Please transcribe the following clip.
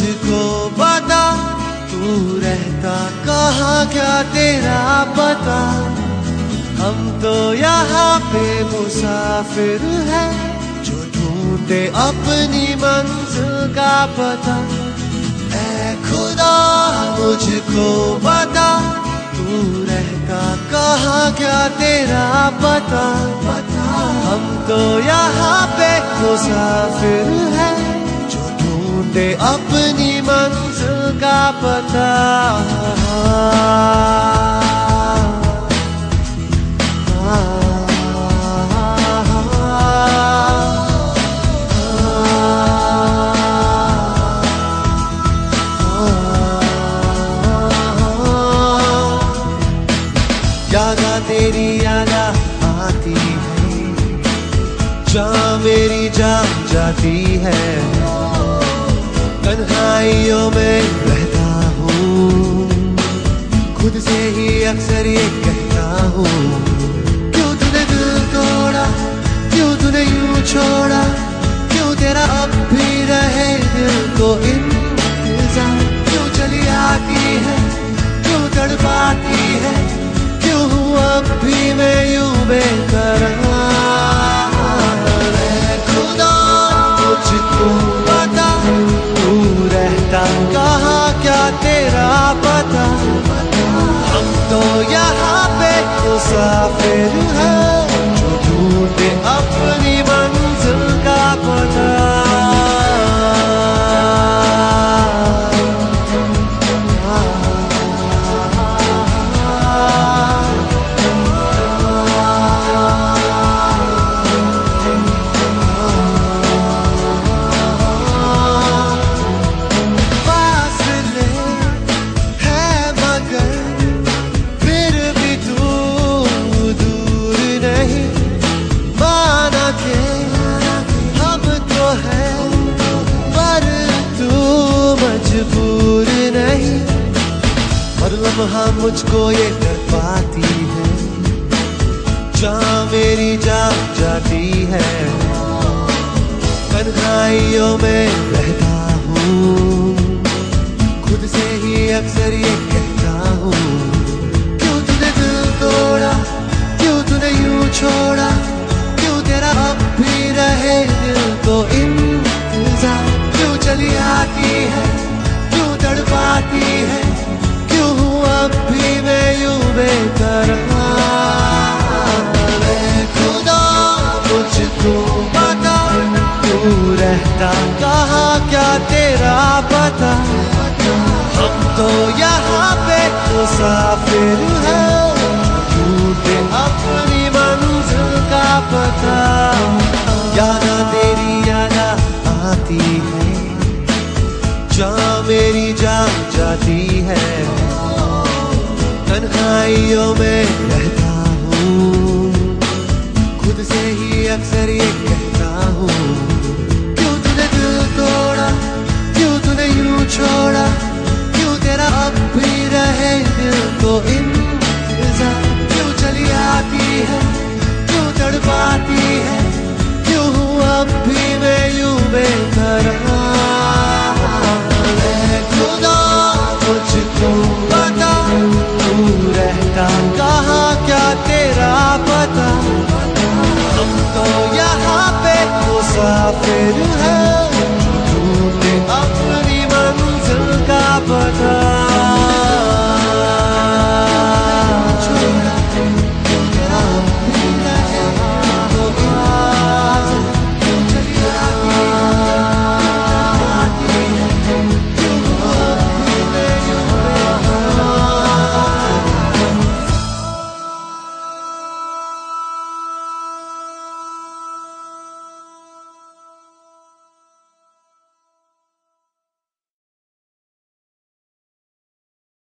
मुझको बता, तू रहता कहाँ, क्या तेरा पता। हम तो यहाँ पे मुसाफिर हैं, जो ढूंढते अपनी मंजिल का पता। ऐ खुदा मुझको बता, तू रहता कहाँ, क्या तेरा पता। हम तो यहाँ पे मुसाफिर हैं, जो ढूंढते अपनी मंजिल का पता। यादा तेरी यादा आती है, जहाँ मेरी जान जाती है। तन्हाइयों में रहता हूँ, खुद से ही अक्सर ये कहता हूँ। क्यों तूने दिल तोड़ा, क्यों तूने यूं छोड़ा, क्यों तेरा अब भी रहे दिल को इंतजार। क्यों चली आती है, क्यों तड़पाती है, क्यों हूँ अब भी मैं यूं बेकरार। ऐ खुदा मुझको बता, तू रहता कहाँ, क्या तेरा पता। हम तो यहाँ पे मुसाफिर हैं, जो ढूंढते अपनी मंजिल का पता। मजबूर नहीं, हर लम्हा मुझको ये तड़पाती है, जहाँ मेरी जान जाती है। तन्हाइयों में रहता हूँ, खुद से ही अक्सर ये कहता हूँ। क्यों तूने दिल तोड़ा, क्यों तूने यूं छोड़ा, क्यों तेरा अब भी रहे दिल को इंतजार। क्यों चली आती है, क्यों तड़पाती है, क्यों हूँ अब भी मैं यूं बेकरार। ऐ खुदा मुझको बता, तू रहता कहाँ, क्या तेरा पता। हम तो यहाँ पे मुसाफिर हैं, ढूंढते अपनी मंजिल का पता। यादा तेरी यादा आती है, जहाँ मेरी जान जाती है। तन्हाइयों में रहता हूँ, खुद से ही अक्सर ये कहता हूँ। क्यों तूने दिल तोड़ा, क्यों तूने यूं छोड़ा, क्यों तेरा अब भी रहे दिल को इंतजार। क्यों चली आती है, क्यों तड़पाती है, क्यों हूँ अब भी मैं यूं बेकरार। खुदा मुझको बता, तू रहता कहाँ, क्या तेरा पता। हम तो यहाँ पे मुसाफिर हैं,